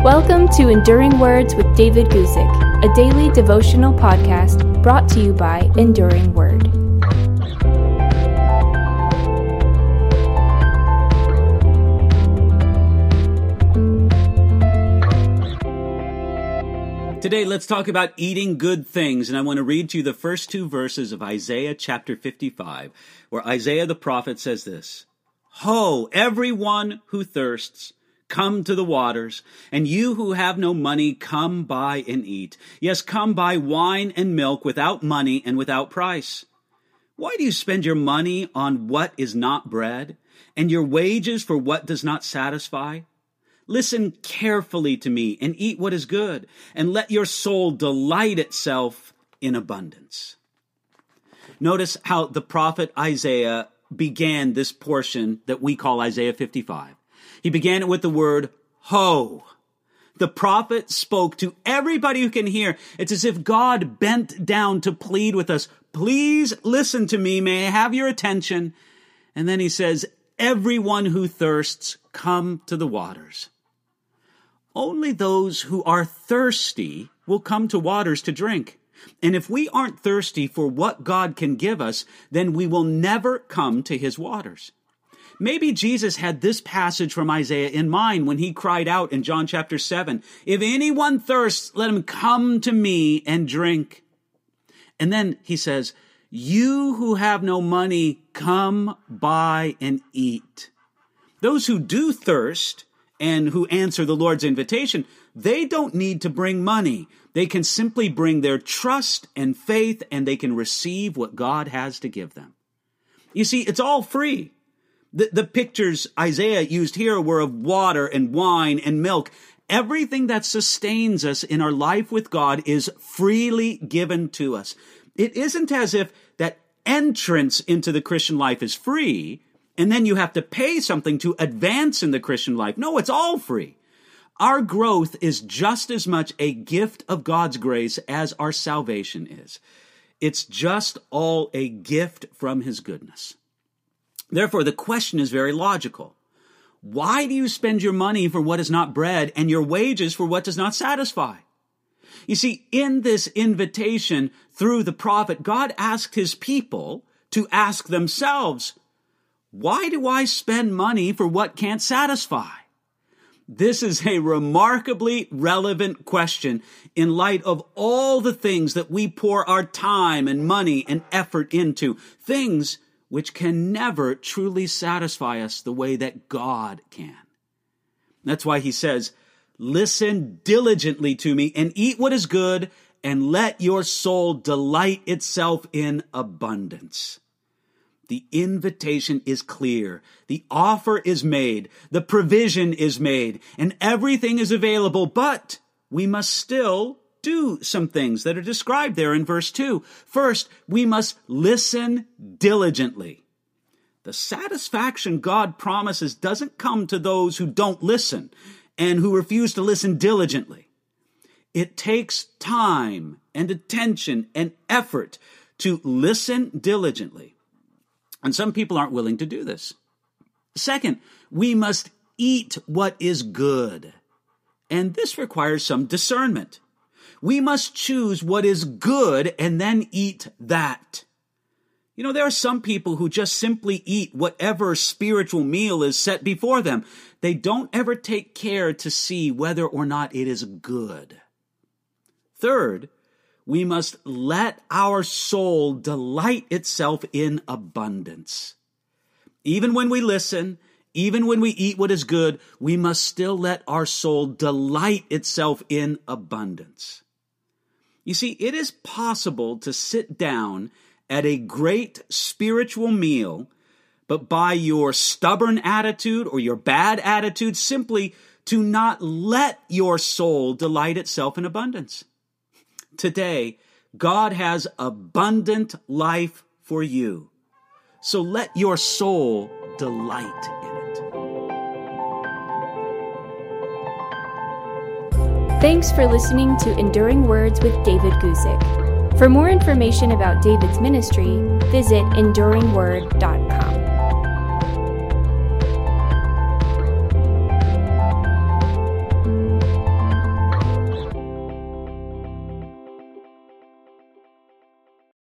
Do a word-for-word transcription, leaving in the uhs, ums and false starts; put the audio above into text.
Welcome to Enduring Words with David Guzik, a daily devotional podcast brought to you by Enduring Word. Today, let's talk about eating good things, and I want to read to you the first two verses of Isaiah chapter fifty-five, where Isaiah the prophet says this, "Ho, everyone who thirsts, come to the waters, and you who have no money, come buy and eat. Yes, come buy wine and milk without money and without price. Why do you spend your money on what is not bread, and your wages for what does not satisfy? Listen carefully to me and eat what is good, and let your soul delight itself in abundance." Notice how the prophet Isaiah began this portion that we call Isaiah fifty-five. He began it with the word, ho. The prophet spoke to everybody who can hear. It's as if God bent down to plead with us. Please listen to me. May I have your attention? And then he says, everyone who thirsts, come to the waters. Only those who are thirsty will come to waters to drink. And if we aren't thirsty for what God can give us, then we will never come to his waters. Maybe Jesus had this passage from Isaiah in mind when he cried out in John chapter seven, "If anyone thirsts, let him come to me and drink." And then he says, "You who have no money, come buy and eat." Those who do thirst and who answer the Lord's invitation, they don't need to bring money. They can simply bring their trust and faith, and they can receive what God has to give them. You see, it's all free. The, the pictures Isaiah used here were of water and wine and milk. Everything that sustains us in our life with God is freely given to us. It isn't as if that entrance into the Christian life is free, and then you have to pay something to advance in the Christian life. No, it's all free. Our growth is just as much a gift of God's grace as our salvation is. It's just all a gift from his goodness. Therefore, the question is very logical. Why do you spend your money for what is not bread and your wages for what does not satisfy? You see, in this invitation through the prophet, God asked his people to ask themselves, why do I spend money for what can't satisfy? This is a remarkably relevant question in light of all the things that we pour our time and money and effort into, things which can never truly satisfy us the way that God can. That's why he says, listen diligently to me and eat what is good, and let your soul delight itself in abundance. The invitation is clear. The offer is made. The provision is made. And everything is available, but we must still do some things that are described there in verse two. First, we must listen diligently. The satisfaction God promises doesn't come to those who don't listen and who refuse to listen diligently. It takes time and attention and effort to listen diligently. And some people aren't willing to do this. Second, we must eat what is good. And this requires some discernment. We must choose what is good and then eat that. You know, there are some people who just simply eat whatever spiritual meal is set before them. They don't ever take care to see whether or not it is good. Third, we must let our soul delight itself in abundance. Even when we listen, even when we eat what is good, we must still let our soul delight itself in abundance. You see, it is possible to sit down at a great spiritual meal, but by your stubborn attitude or your bad attitude, simply to not let your soul delight itself in abundance. Today, God has abundant life for you. So let your soul delight in it. Thanks for listening to Enduring Words with David Guzik. For more information about David's ministry, visit enduring word dot com.